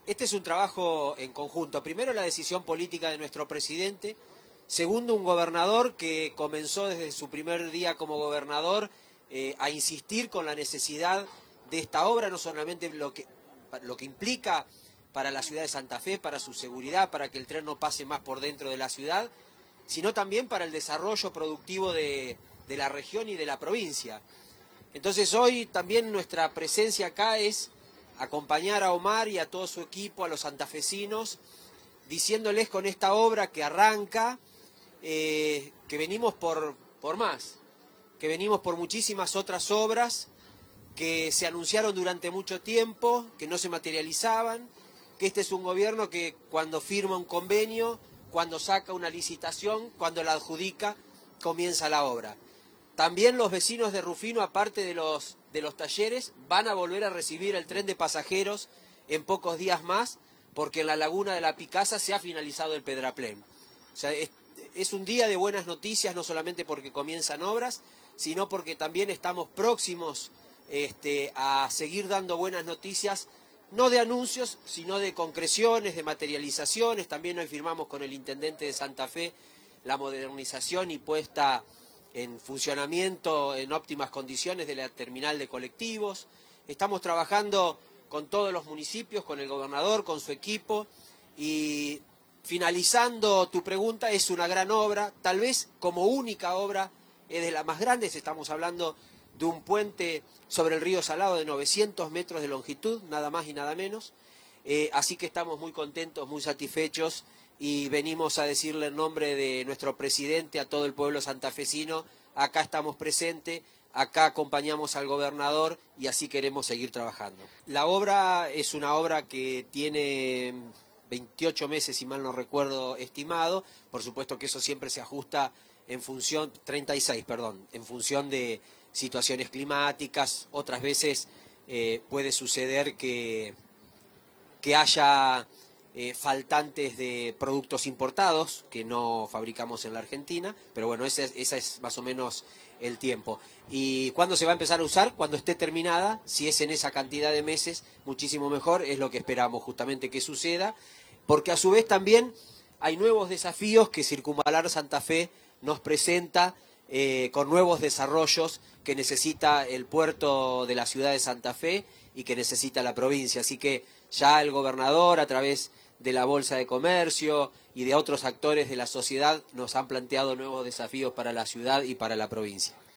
Este es un trabajo en conjunto. Primero, la decisión política de nuestro presidente. Segundo, un gobernador que comenzó desde su primer día como gobernador a insistir con la necesidad de esta obra, no solamente lo que implica para la ciudad de Santa Fe, para su seguridad, para que el tren no pase más por dentro de la ciudad, sino también para el desarrollo productivo de la región y de la provincia. Entonces hoy también nuestra presencia acá es acompañar a Omar y a todo su equipo, a los santafesinos, diciéndoles con esta obra que arranca, que venimos por más, que venimos por muchísimas otras obras que se anunciaron durante mucho tiempo, que no se materializaban, que este es un gobierno que cuando firma un convenio, cuando saca una licitación, cuando la adjudica, comienza la obra. También los vecinos de Rufino, aparte de los talleres, van a volver a recibir el tren de pasajeros en pocos días más, porque en la laguna de la Picasa se ha finalizado el Pedraplén. O sea, es un día de buenas noticias, no solamente porque comienzan obras, sino porque también estamos próximos a seguir dando buenas noticias, no de anuncios, sino de concreciones, de materializaciones. También hoy firmamos con el intendente de Santa Fe la modernización y puesta en funcionamiento en óptimas condiciones de la terminal de colectivos. Estamos trabajando con todos los municipios, con el gobernador, con su equipo, y finalizando tu pregunta, es una gran obra, tal vez como única obra, es de las más grandes. Estamos hablando de un puente sobre el río Salado de 900 metros de longitud, nada más y nada menos, así que estamos muy contentos, muy satisfechos, y venimos a decirle en nombre de nuestro presidente a todo el pueblo santafesino: acá estamos presentes, acá acompañamos al gobernador y así queremos seguir trabajando. La obra es una obra que tiene 28 meses, si mal no recuerdo, estimado. Por supuesto que eso siempre se ajusta en función, 36, perdón, en función de situaciones climáticas. Otras veces puede suceder que haya faltantes de productos importados que no fabricamos en la Argentina, pero bueno, ese es más o menos el tiempo. ¿Y cuándo se va a empezar a usar? Cuando esté terminada. Si es en esa cantidad de meses, muchísimo mejor, es lo que esperamos justamente que suceda, porque a su vez también hay nuevos desafíos que Circunvalar Santa Fe nos presenta, con nuevos desarrollos que necesita el puerto de la ciudad de Santa Fe y que necesita la provincia. Así que ya el gobernador, a través de la Bolsa de Comercio y de otros actores de la sociedad, nos han planteado nuevos desafíos para la ciudad y para la provincia.